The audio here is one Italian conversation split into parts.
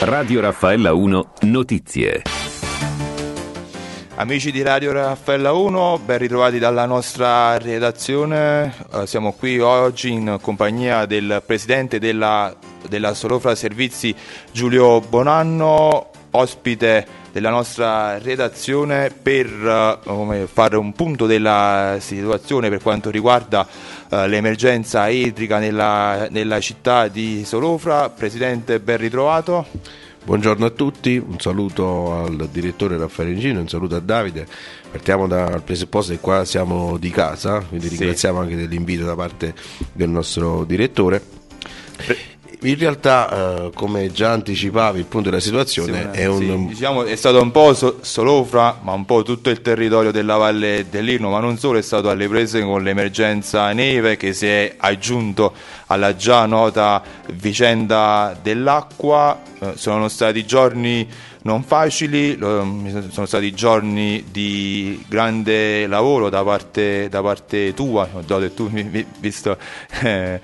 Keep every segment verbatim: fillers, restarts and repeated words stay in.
Radio Raffaella uno Notizie. Amici di Radio Raffaella uno, ben ritrovati dalla nostra redazione. Uh, siamo qui oggi in compagnia del presidente della, della Solofra Servizi, Giulio Bonanno, ospite della nostra redazione per uh, fare un punto della situazione per quanto riguarda uh, l'emergenza idrica nella, nella città di Solofra. Presidente, ben ritrovato. Buongiorno a tutti, un saluto al direttore Raffaele Incino, un saluto a Davide. Partiamo dal presupposto che qua siamo di casa, quindi ringraziamo sì. anche dell'invito da parte del nostro direttore. In realtà, eh, come già anticipavi, il punto della situazione sì, è un... Sì, diciamo, è stato un po' so- Solofra, ma un po' tutto il territorio della Valle dell'Irno, ma non solo, è stato alle prese con l'emergenza neve che si è aggiunto alla già nota vicenda dell'acqua. Eh, sono stati giorni non facili, sono stati giorni di grande lavoro da parte, da parte tua, tu, visto, eh,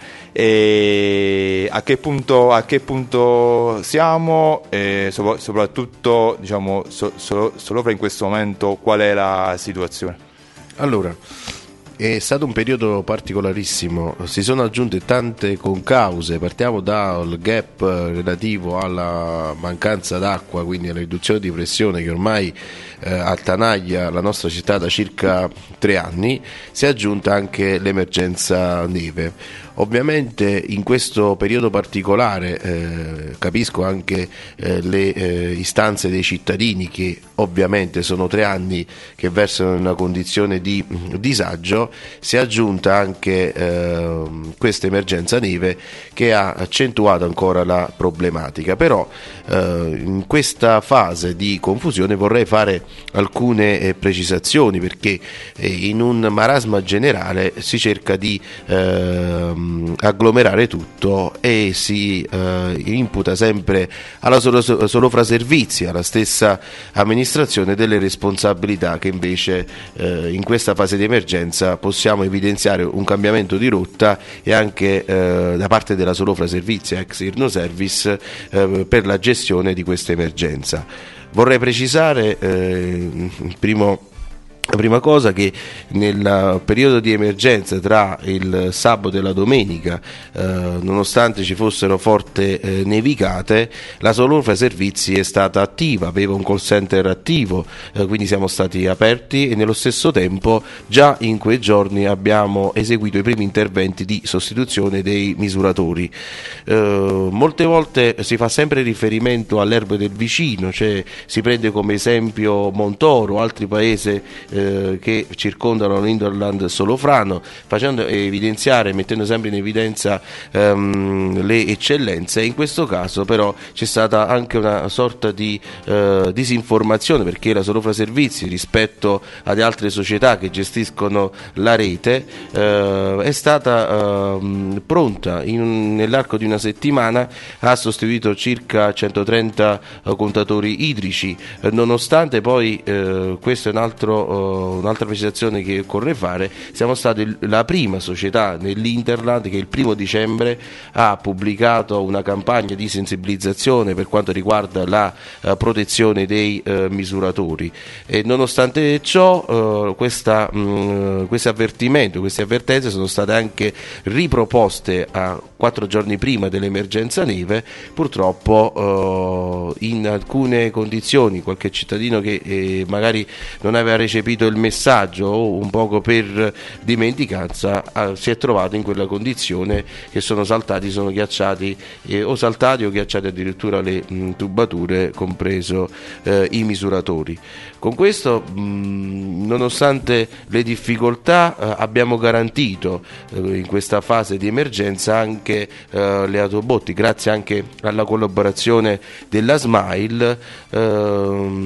e a che punto, a che punto siamo e soprattutto diciamo, so, so, Solofra in questo momento qual è la situazione? Allora, è stato un periodo particolarissimo, si sono aggiunte tante concause. Partiamo dal gap relativo alla mancanza d'acqua, quindi alla riduzione di pressione che ormai eh, attanaglia la nostra città da circa tre anni, si è aggiunta anche l'emergenza neve. Ovviamente in questo periodo particolare eh, capisco anche eh, le eh, istanze dei cittadini, che ovviamente sono tre anni che versano in una condizione di mh, disagio. Si è aggiunta anche eh, questa emergenza neve che ha accentuato ancora la problematica. Però eh, in questa fase di confusione vorrei fare alcune eh, precisazioni, perché eh, in un marasma generale si cerca di eh, agglomerare tutto e si eh, imputa sempre alla Solofra Servizi, alla stessa amministrazione, delle responsabilità che invece eh, in questa fase di emergenza possiamo evidenziare un cambiamento di rotta e anche eh, da parte della Solofra Servizi, ex Irno Service, eh, per la gestione di questa emergenza. Vorrei precisare eh, il primo La prima cosa, che nel periodo di emergenza tra il sabato e la domenica, eh, nonostante ci fossero forti eh, nevicate, la Solofra Servizi è stata attiva, aveva un call center attivo, eh, quindi siamo stati aperti e nello stesso tempo già in quei giorni abbiamo eseguito i primi interventi di sostituzione dei misuratori. Eh, molte volte si fa sempre riferimento all'erbe del vicino, cioè si prende come esempio Montoro, altri paesi che circondano l'Hinterland solofrano, facendo evidenziare, mettendo sempre in evidenza um, le eccellenze. In questo caso però c'è stata anche una sorta di uh, disinformazione, perché la Solofra Servizi, rispetto ad altre società che gestiscono la rete, uh, è stata uh, pronta in, nell'arco di una settimana, ha sostituito circa centotrenta uh, contatori idrici, uh, nonostante poi uh, questo è un altro uh, un'altra precisazione che occorre fare: siamo stati la prima società nell'Hinterland che il primo dicembre ha pubblicato una campagna di sensibilizzazione per quanto riguarda la uh, protezione dei uh, misuratori, e nonostante ciò uh, questa, mh, questi avvertimenti, queste avvertenze sono state anche riproposte a quattro giorni prima dell'emergenza neve. Purtroppo uh, in alcune condizioni qualche cittadino che eh, magari non aveva recepito il messaggio o un poco per dimenticanza eh, si è trovato in quella condizione che sono saltati, sono ghiacciati eh, o saltati o ghiacciati addirittura le mh, tubature, compreso eh, i misuratori. Con questo, mh, nonostante le difficoltà, eh, abbiamo garantito eh, in questa fase di emergenza anche eh, le autobotti, grazie anche alla collaborazione della Smile. Eh,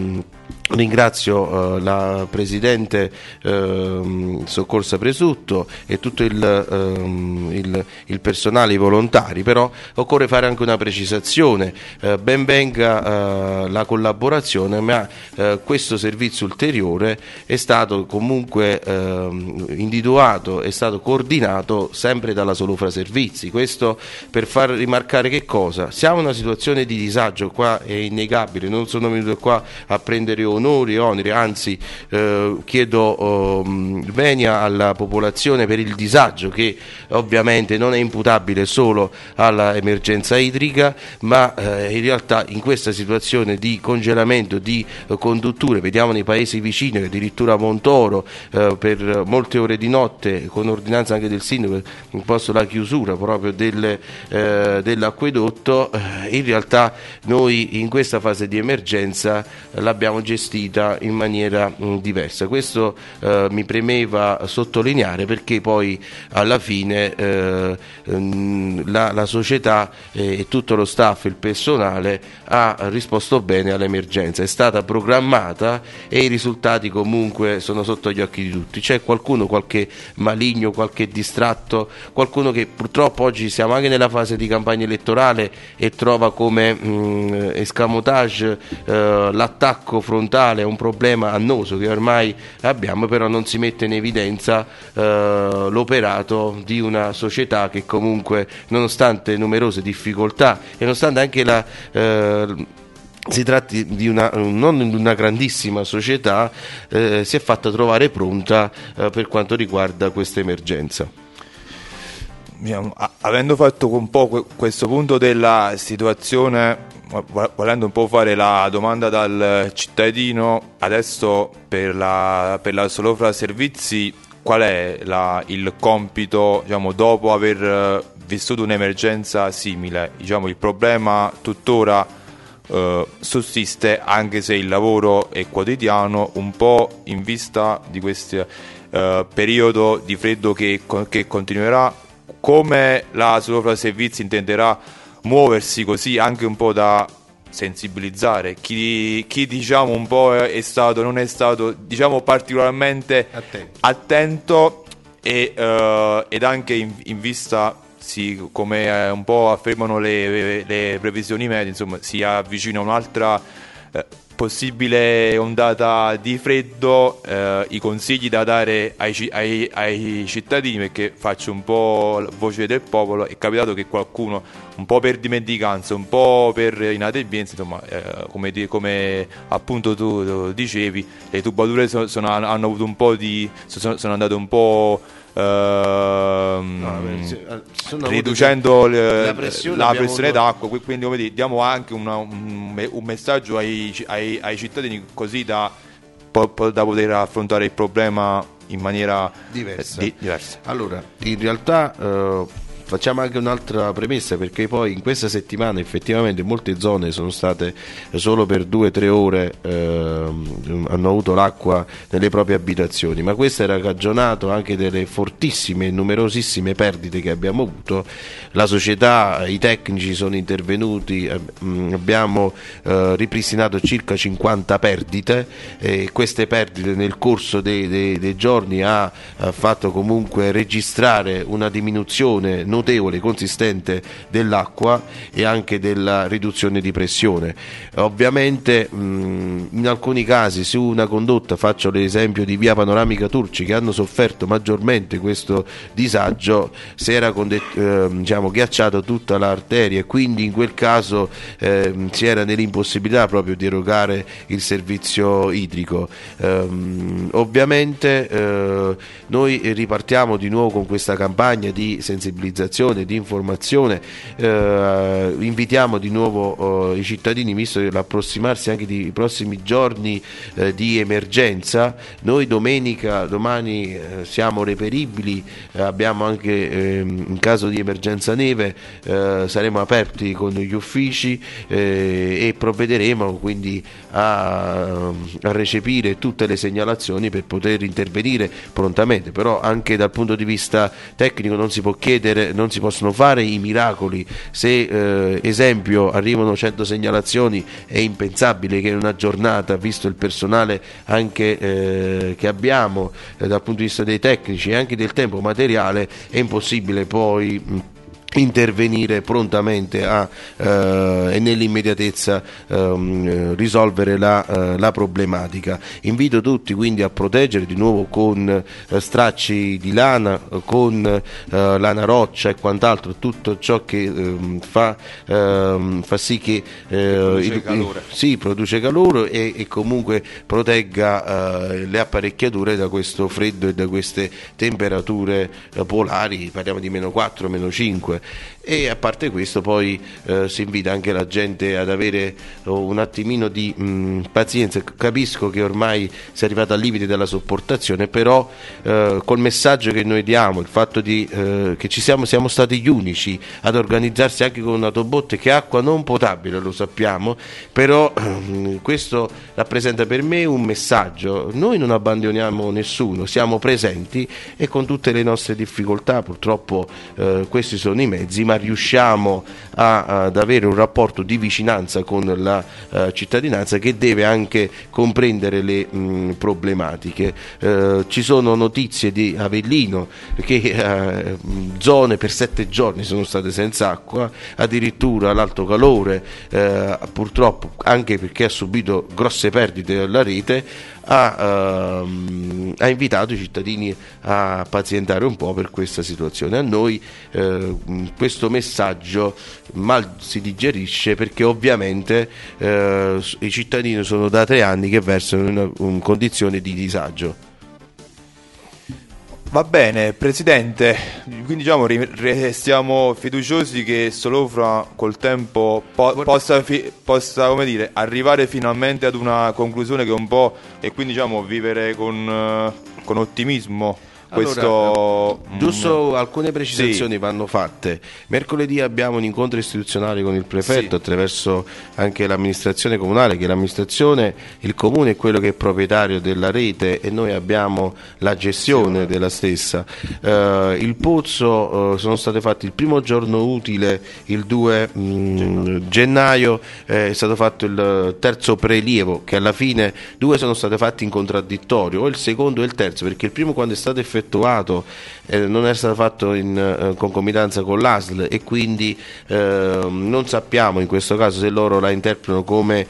Ringrazio uh, la Presidente uh, Soccorsa Presutto e tutto il, uh, il, il personale, i volontari, però occorre fare anche una precisazione, uh, ben venga uh, la collaborazione, ma uh, questo servizio ulteriore è stato comunque uh, individuato, è stato coordinato sempre dalla Solofra Servizi. Questo per far rimarcare che cosa? Siamo in una situazione di disagio, qua è innegabile, non sono venuto qua a prendere onori, oneri, anzi eh, chiedo eh, venia alla popolazione per il disagio che ovviamente non è imputabile solo all'emergenza idrica, ma eh, in realtà in questa situazione di congelamento di eh, condutture, vediamo nei paesi vicini, addirittura a Montoro eh, per molte ore di notte, con ordinanza anche del sindaco, imposto la chiusura proprio del, eh, dell'acquedotto, eh, in realtà noi in questa fase di emergenza eh, l'abbiamo gestita in maniera mh, diversa. Questo eh, mi premeva sottolineare, perché poi alla fine eh, mh, la, la società e tutto lo staff, il personale ha risposto bene all'emergenza, è stata programmata e i risultati comunque sono sotto gli occhi di tutti. C'è qualcuno, qualche maligno, qualche distratto, qualcuno che purtroppo oggi siamo anche nella fase di campagna elettorale e trova come mh, escamotage eh, l'attacco frontale a un problema annoso che ormai abbiamo, però non si mette in evidenza eh, l'operato di una società che comunque, nonostante numerose difficoltà e nonostante anche la eh, si tratti di una, non di una grandissima società, eh, si è fatta trovare pronta eh, per quanto riguarda questa emergenza. Avendo fatto un po' questo punto della situazione, volendo un po' fare la domanda dal cittadino, adesso per la, per la Solofra Servizi qual è la, il compito, diciamo, dopo aver vissuto un'emergenza simile? Diciamo, il problema tuttora eh, sussiste, anche se il lavoro è quotidiano, un po' in vista di questo eh, periodo di freddo che, che continuerà. Come la Solofra Servizi intenderà muoversi così anche un po' da sensibilizzare chi, chi diciamo un po' è stato, non è stato, diciamo, particolarmente attento, attento e, uh, ed anche in, in vista, sì, come uh, un po' affermano le, le previsioni medie, insomma, si avvicina un'altra uh, possibile ondata di freddo. Eh, i consigli da dare ai, ai, ai cittadini, perché faccio un po' voce del popolo, è capitato che qualcuno, un po' per dimenticanza, un po' per inadempienza, insomma, eh, come, come appunto tu, tu dicevi, le tubature sono, sono, hanno avuto un po' di sono, sono andate un po' Uh, no, riducendo le, la pressione, la pressione d'acqua, quindi come dire, diamo anche una, un, un messaggio ai, ai, ai cittadini, così da, da poter affrontare il problema in maniera diversa. Di, diversa. Allora, in realtà uh, facciamo anche un'altra premessa, perché poi in questa settimana effettivamente molte zone sono state solo per due o tre ore eh, hanno avuto l'acqua nelle proprie abitazioni, ma questo era cagionato anche delle fortissime e numerosissime perdite che abbiamo avuto. La società, i tecnici sono intervenuti, eh, abbiamo eh, ripristinato circa cinquanta perdite e queste perdite nel corso dei, dei, dei giorni ha, ha fatto comunque registrare una diminuzione notevole, consistente dell'acqua e anche della riduzione di pressione. Ovviamente mh, in alcuni casi su una condotta, faccio l'esempio di via Panoramica Turci, che hanno sofferto maggiormente questo disagio, si era condet- eh, diciamo, ghiacciata tutta l'arteria e quindi in quel caso eh, si era nell'impossibilità proprio di erogare il servizio idrico. Um, ovviamente eh, noi ripartiamo di nuovo con questa campagna di sensibilizzazione, di informazione, eh, invitiamo di nuovo eh, i cittadini, visto l'approssimarsi anche dei prossimi giorni eh, di emergenza. Noi domenica, domani eh, siamo reperibili, eh, abbiamo anche eh, in caso di emergenza neve eh, saremo aperti con gli uffici eh, e provvederemo quindi a, a recepire tutte le segnalazioni per poter intervenire prontamente. Però anche dal punto di vista tecnico non si può chiedere non si possono fare i miracoli. Se eh, esempio arrivano cento segnalazioni, è impensabile che in una giornata, visto il personale anche eh, che abbiamo eh, dal punto di vista dei tecnici e anche del tempo materiale, è impossibile poi mh, intervenire prontamente a, eh, e nell'immediatezza ehm, risolvere la, eh, la problematica. Invito tutti quindi a proteggere di nuovo con eh, stracci di lana, con eh, lana roccia e quant'altro, tutto ciò che ehm, fa, ehm, fa sì che eh, produce il, calore. Sì, produce calore e, e comunque protegga eh, le apparecchiature da questo freddo e da queste temperature eh, polari, parliamo di meno quattro, meno cinque. E a parte questo poi eh, si invita anche la gente ad avere oh, un attimino di mh, pazienza. Capisco che ormai si è arrivati al limite della sopportazione, però eh, col messaggio che noi diamo, il fatto di, eh, che ci siamo, siamo stati gli unici ad organizzarsi anche con un'autobotte che è acqua non potabile, lo sappiamo, però eh, questo rappresenta per me un messaggio. Noi non abbandoniamo nessuno, siamo presenti e con tutte le nostre difficoltà, purtroppo eh, questi sono i mezzi, ma riusciamo a, ad avere un rapporto di vicinanza con la uh, cittadinanza che deve anche comprendere le mh, problematiche. Uh, ci sono notizie di Avellino che uh, zone per sette giorni sono state senza acqua, addirittura l'alto calore, uh, purtroppo anche perché ha subito grosse perdite della rete, Ha, uh, ha invitato i cittadini a pazientare un po' per questa situazione. A noi uh, questo messaggio mal si digerisce perché ovviamente uh, i cittadini sono da tre anni che versano in una, una condizione di disagio. Va bene, Presidente, quindi diciamo restiamo fiduciosi che Solofra col tempo po- possa, fi- possa come dire, arrivare finalmente ad una conclusione che un po' e quindi diciamo vivere con, uh, con ottimismo. Questo... Allora, giusto alcune precisazioni sì. vanno fatte. Mercoledì abbiamo un incontro istituzionale con il prefetto, sì, attraverso anche l'amministrazione comunale, che l'amministrazione, il comune è quello che è proprietario della rete e noi abbiamo la gestione sì, della stessa. Uh, il pozzo uh, sono state fatte il primo giorno utile, il due mh, gennaio, eh, è stato fatto il terzo prelievo, che alla fine due sono state fatte in contraddittorio, o il secondo e il terzo, perché il primo, quando è stato effettuato, effettuato eh, non è stato fatto in eh, concomitanza con l'A S L e quindi eh, non sappiamo in questo caso se loro la interpretano come,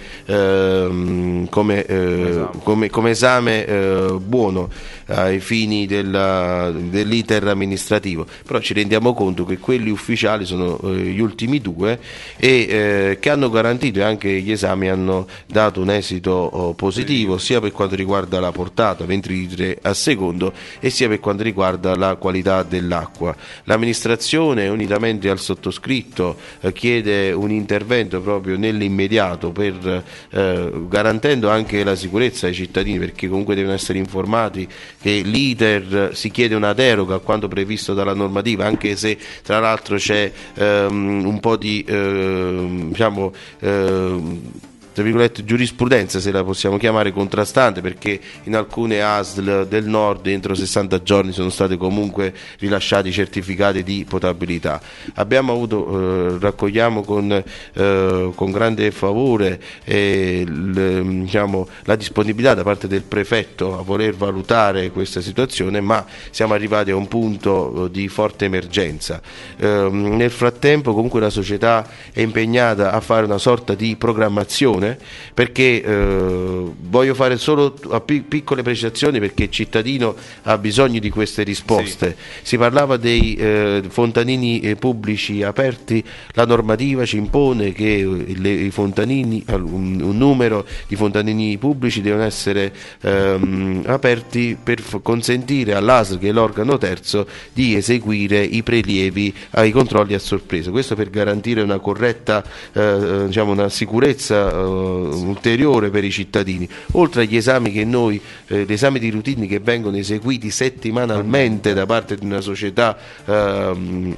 eh, come, eh, come, come esame eh, buono ai fini della, dell'iter amministrativo, però ci rendiamo conto che quelli ufficiali sono eh, gli ultimi due e eh, che hanno garantito, e anche gli esami hanno dato un esito oh, positivo sia per quanto riguarda la portata venti litri a secondo e sia per quanto riguarda la qualità dell'acqua. L'amministrazione, unitamente al sottoscritto, eh, chiede un intervento proprio nell'immediato per eh, garantendo anche la sicurezza ai cittadini, perché comunque devono essere informati che l'iter si chiede una deroga a quanto previsto dalla normativa, anche se tra l'altro c'è ehm, un po' di ehm, diciamo ehm, tra virgolette giurisprudenza, se la possiamo chiamare, contrastante, perché in alcune A S L del nord entro sessanta giorni sono state comunque rilasciati certificati di potabilità. Abbiamo avuto, eh, raccogliamo con, eh, con grande favore eh, l, diciamo, la disponibilità da parte del prefetto a voler valutare questa situazione, ma siamo arrivati a un punto eh, di forte emergenza. Eh, nel frattempo comunque la società è impegnata a fare una sorta di programmazione, perché eh, voglio fare solo a pi- piccole precisazioni, perché il cittadino ha bisogno di queste risposte. Sì. Si parlava dei eh, fontanini eh, pubblici aperti, la normativa ci impone che le, i fontanini, un, un numero di fontanini pubblici devono essere ehm, aperti per f- consentire all'A S L, che è l'organo terzo, di eseguire i prelievi ai controlli a sorpresa. Questo per garantire una corretta eh, diciamo una sicurezza eh, ulteriore per i cittadini, oltre agli esami che noi, eh, gli esami di routine che vengono eseguiti settimanalmente da parte di una società ehm,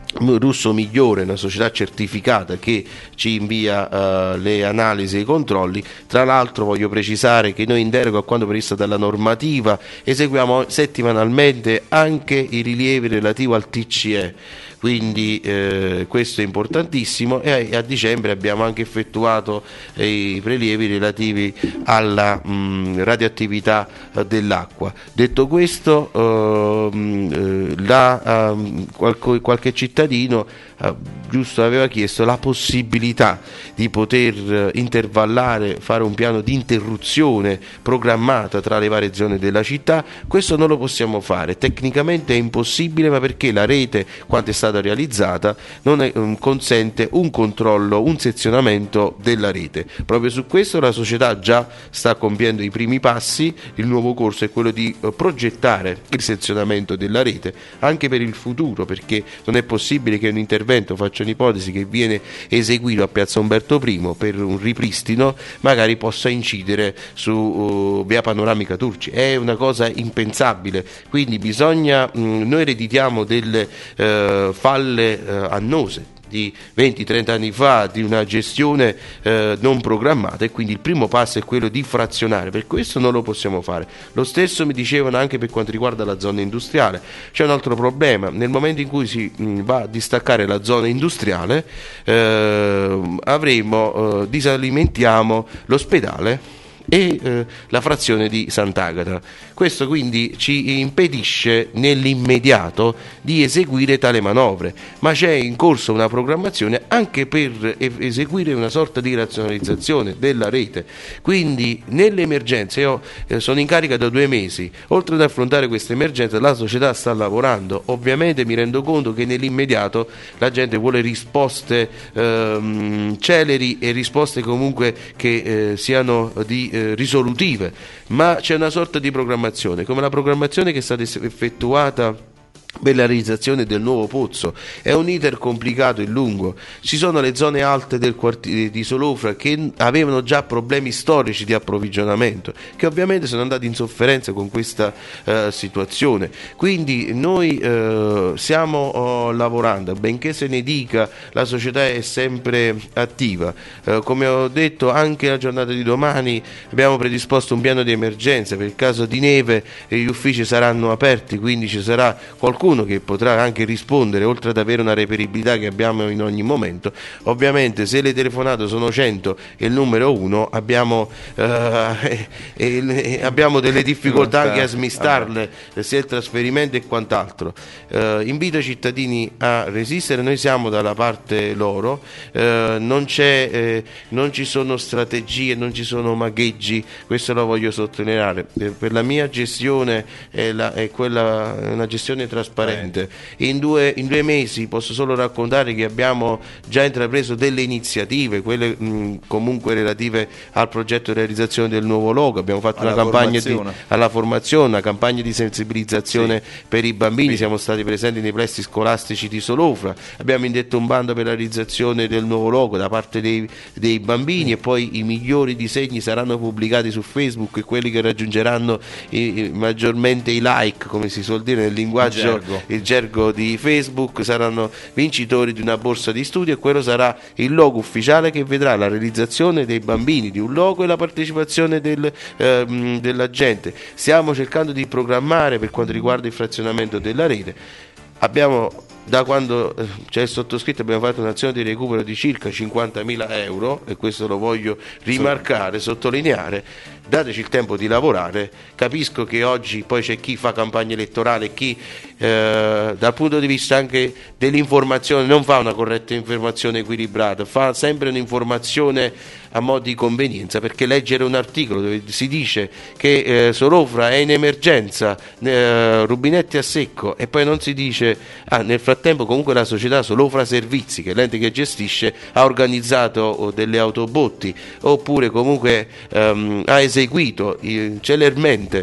Russo Migliore, una società certificata che ci invia uh, le analisi e i controlli. Tra l'altro voglio precisare che noi, in deroga a quanto previsto dalla normativa, eseguiamo settimanalmente anche i rilievi relativi al T C E, quindi eh, questo è importantissimo, e a dicembre abbiamo anche effettuato eh, i prelievi relativi alla mh, radioattività eh, dell'acqua. Detto questo, eh, la, eh, qualche, qualche cittadino eh, giusto aveva chiesto la possibilità di poter eh, intervallare, fare un piano di interruzione programmata tra le varie zone della città. Questo non lo possiamo fare, tecnicamente è impossibile, ma perché la rete, quanto è stata realizzata, non è, um, consente un controllo, un sezionamento della rete. Proprio su questo la società già sta compiendo i primi passi. Il nuovo corso è quello di uh, progettare il sezionamento della rete anche per il futuro, perché non è possibile che un intervento, faccio un'ipotesi, che viene eseguito a Piazza Umberto I per un ripristino magari possa incidere su uh, via Panoramica Turci. È una cosa impensabile, quindi bisogna, mh, noi ereditiamo delle uh, falle uh, annose di venti trenta anni fa, di una gestione eh, non programmata, e quindi il primo passo è quello di frazionare. Per questo non lo possiamo fare. Lo stesso mi dicevano anche per quanto riguarda la zona industriale. C'è un altro problema: nel momento in cui si mh, va a distaccare la zona industriale, eh, avremo, eh, disalimentiamo l'ospedale e eh, la frazione di Sant'Agata. Questo quindi ci impedisce nell'immediato di eseguire tale manovre, ma c'è in corso una programmazione anche per eseguire una sorta di razionalizzazione della rete. Quindi nelle emergenze, io eh, sono in carica da due mesi, oltre ad affrontare questa emergenza la società sta lavorando. Ovviamente mi rendo conto che nell'immediato la gente vuole risposte ehm, celeri e risposte comunque che eh, siano di eh, risolutive, ma c'è una sorta di programmazione, come la programmazione che è stata effettuata per la realizzazione del nuovo pozzo. È un iter complicato e lungo. Ci sono le zone alte del quartiere di Solofra che avevano già problemi storici di approvvigionamento, che ovviamente sono andati in sofferenza con questa eh, situazione. Quindi noi eh, stiamo oh, lavorando, benché se ne dica, la società è sempre attiva. Eh, come ho detto, anche la giornata di domani abbiamo predisposto un piano di emergenza per il caso di neve, e gli uffici saranno aperti, quindi ci sarà qualcuno che potrà anche rispondere, oltre ad avere una reperibilità che abbiamo in ogni momento. Ovviamente se le telefonate sono cento e il numero uno, abbiamo, eh, eh, abbiamo delle difficoltà anche a smistarle, sia il trasferimento e quant'altro. Eh, invito i cittadini a resistere, noi siamo dalla parte loro, eh, non, c'è, eh, non ci sono strategie, non ci sono magheggi, questo lo voglio sottolineare. Eh, per la mia gestione è, la, è quella, è una gestione trasparente. In due, in due mesi posso solo raccontare che abbiamo già intrapreso delle iniziative, quelle mh, comunque relative al progetto di realizzazione del nuovo logo. Abbiamo fatto alla una campagna formazione. Di, alla formazione, una campagna di sensibilizzazione sì. per i bambini, sì. Siamo stati presenti nei plessi scolastici di Solofra, abbiamo indetto un bando per la realizzazione del nuovo logo da parte dei, dei bambini, sì. E poi i migliori disegni saranno pubblicati su Facebook, e quelli che raggiungeranno i, i, maggiormente i like, come si suol dire nel linguaggio, il gergo di Facebook, saranno vincitori di una borsa di studio, e quello sarà il logo ufficiale che vedrà la realizzazione dei bambini di un logo e la partecipazione del, ehm, della gente. Stiamo cercando di programmare per quanto riguarda il frazionamento della rete. Abbiamo, da quando c'è il sottoscritto, abbiamo fatto un'azione di recupero di circa cinquantamila euro, e questo lo voglio rimarcare, sottolineare. Dateci il tempo di lavorare. Capisco che oggi poi c'è chi fa campagna elettorale, chi eh, dal punto di vista anche dell'informazione non fa una corretta informazione equilibrata, fa sempre un'informazione a mo' di convenienza, perché leggere un articolo dove si dice che eh, Solofra è in emergenza, eh, rubinetti a secco, e poi non si dice ah, nel frattempo comunque la società Solofra Servizi, che è l'ente che gestisce, ha organizzato oh, delle autobotti, oppure comunque ehm, ha eseguito eseguito eh, celermente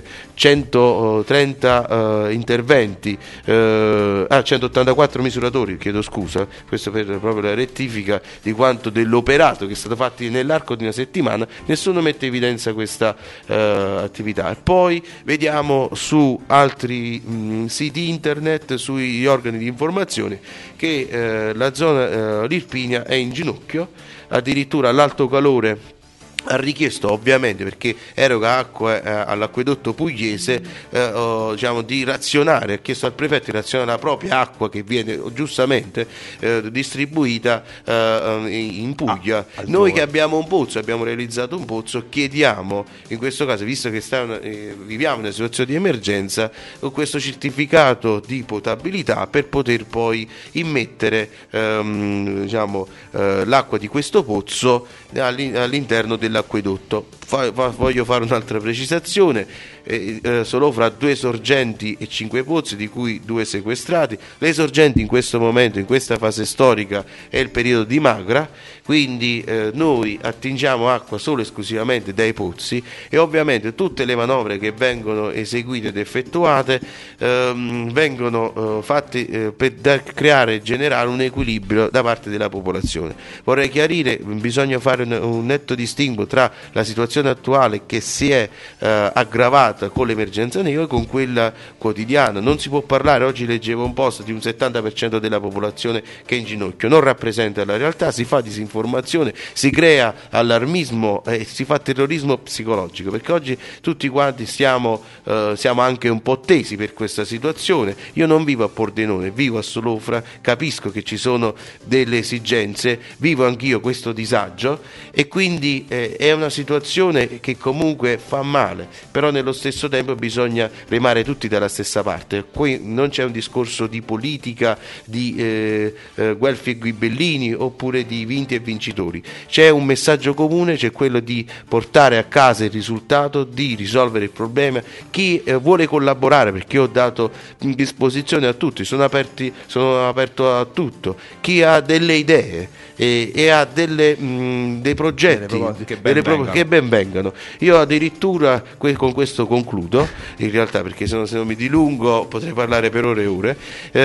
centotrenta eh, interventi, eh, ah, centottantaquattro misuratori, chiedo scusa, questo per proprio la rettifica di quanto dell'operato che è stato fatto nell'arco di una settimana, nessuno mette in evidenza questa eh, attività. E poi vediamo su altri mh, siti internet, sugli organi di informazione, che eh, la zona eh, l'Irpinia è in ginocchio, addirittura l'alto calore ha richiesto, ovviamente perché eroga acqua eh, all'acquedotto pugliese, eh, oh, diciamo, di razionare, ha chiesto al prefetto di razionare la propria acqua che viene giustamente eh, distribuita eh, in Puglia. Ah, noi che abbiamo un pozzo, abbiamo realizzato un pozzo, chiediamo in questo caso, visto che sta una, eh, viviamo una situazione di emergenza, questo certificato di potabilità per poter poi immettere ehm, diciamo, eh, l'acqua di questo pozzo all'interno della acquedotto. Fa, fa, voglio fare un'altra precisazione: eh, eh, Solofra ha due sorgenti e cinque pozzi, di cui due sequestrati. Le sorgenti in questo momento, in questa fase storica, è il periodo di magra, quindi eh, noi attingiamo acqua solo e esclusivamente dai pozzi, e ovviamente tutte le manovre che vengono eseguite ed effettuate ehm, vengono eh, fatte eh, per da creare e generare un equilibrio da parte della popolazione. Vorrei chiarire, bisogna fare un, un netto distinguo tra la situazione attuale che si è eh, aggravata con l'emergenza neve e con quella quotidiana. Non si può parlare, oggi leggevo un post di un settanta per cento della popolazione che è in ginocchio, non rappresenta la realtà, si fa disinformazione, si crea allarmismo e eh, si fa terrorismo psicologico, perché oggi tutti quanti siamo, eh, siamo anche un po' tesi per questa situazione. Io non vivo a Pordenone, vivo a Solofra, capisco che ci sono delle esigenze, vivo anch'io questo disagio, e quindi eh, è una situazione che comunque fa male, però nello stesso tempo bisogna remare tutti dalla stessa parte. Qui non c'è un discorso di politica, di eh, eh, Guelfi e Ghibellini oppure di vinti e vincitori, c'è un messaggio comune, c'è quello di portare a casa il risultato, di risolvere il problema. Chi eh, vuole collaborare, perché ho dato in disposizione a tutti, sono, aperti, sono aperto a tutto, chi ha delle idee e, e ha delle, mh, dei progetti che ben, delle pro- che ben vengano. Io addirittura que- con questo concludo, in realtà, perché se non, se non mi dilungo potrei parlare per ore e ore.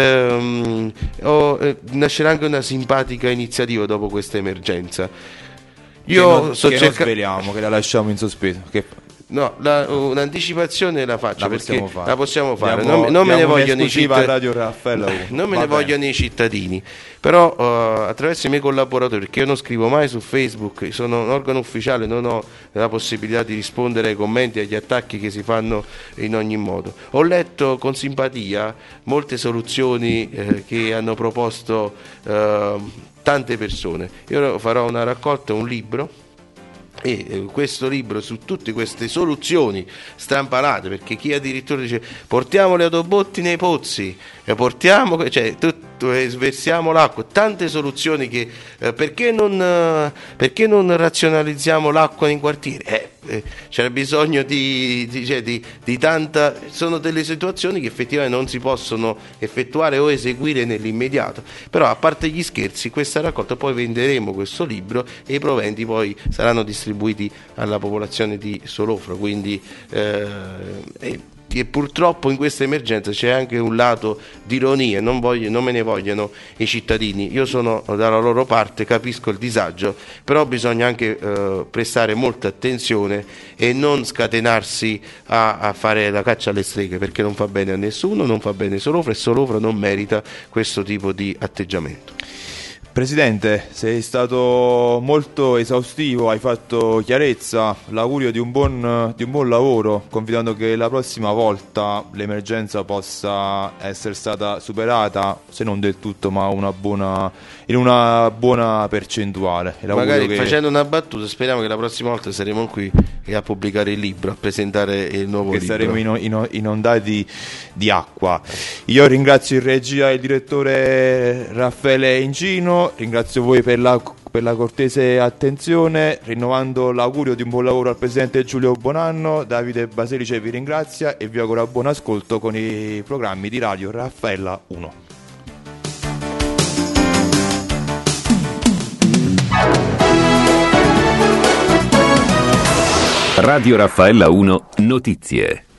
ehm, ho, eh, nascerà anche una simpatica iniziativa dopo questa emergenza. Io che non, sto che cerca- non sveliamo, che la lasciamo in sospeso, che... No, la, un'anticipazione la faccio, la perché fare. la possiamo fare. Diamo, non, non me ne vogliono i cittadini. Radio Raffaella non me ne vogliono i cittadini, però uh, attraverso i miei collaboratori, perché io non scrivo mai su Facebook, sono un organo ufficiale, non ho la possibilità di rispondere ai commenti e agli attacchi che si fanno in ogni modo. Ho letto con simpatia molte soluzioni eh, che hanno proposto uh, tante persone. Io farò una raccolta, un libro, e questo libro su tutte queste soluzioni strampalate, perché chi addirittura dice portiamo le autobotti nei pozzi, portiamo, cioè tutto, e sversiamo l'acqua, tante soluzioni che eh, perché non eh, perché non razionalizziamo l'acqua in quartiere? Eh, eh, c'era bisogno di, di, cioè, di, di tanta, sono delle situazioni che effettivamente non si possono effettuare o eseguire nell'immediato. Però, a parte gli scherzi, questa raccolta, poi venderemo questo libro e i proventi poi saranno distribuiti alla popolazione di Solofra, quindi eh, eh, e purtroppo in questa emergenza c'è anche un lato di ironia, non, voglio, non me ne vogliono i cittadini, io sono dalla loro parte, capisco il disagio, però bisogna anche eh, prestare molta attenzione e non scatenarsi a, a fare la caccia alle streghe, perché non fa bene a nessuno, non fa bene a Solofra, e Solofra non merita questo tipo di atteggiamento. Presidente, sei stato molto esaustivo, hai fatto chiarezza, l'augurio di un buon, di un buon lavoro, confidando che la prossima volta l'emergenza possa essere stata superata, se non del tutto, ma una buona, in una buona percentuale. Magari che... facendo una battuta, speriamo che la prossima volta saremo qui a pubblicare il libro, a presentare il nuovo che libro. Che saremo in, inondati di acqua. Io ringrazio in regia il direttore Raffaele Incino. Ringrazio voi per la, per la cortese attenzione, rinnovando l'augurio di un buon lavoro al presidente Giulio Bonanno. Davide Baselice vi ringrazia e vi auguro buon ascolto con i programmi di Radio Raffaella uno. Radio Raffaella uno Notizie.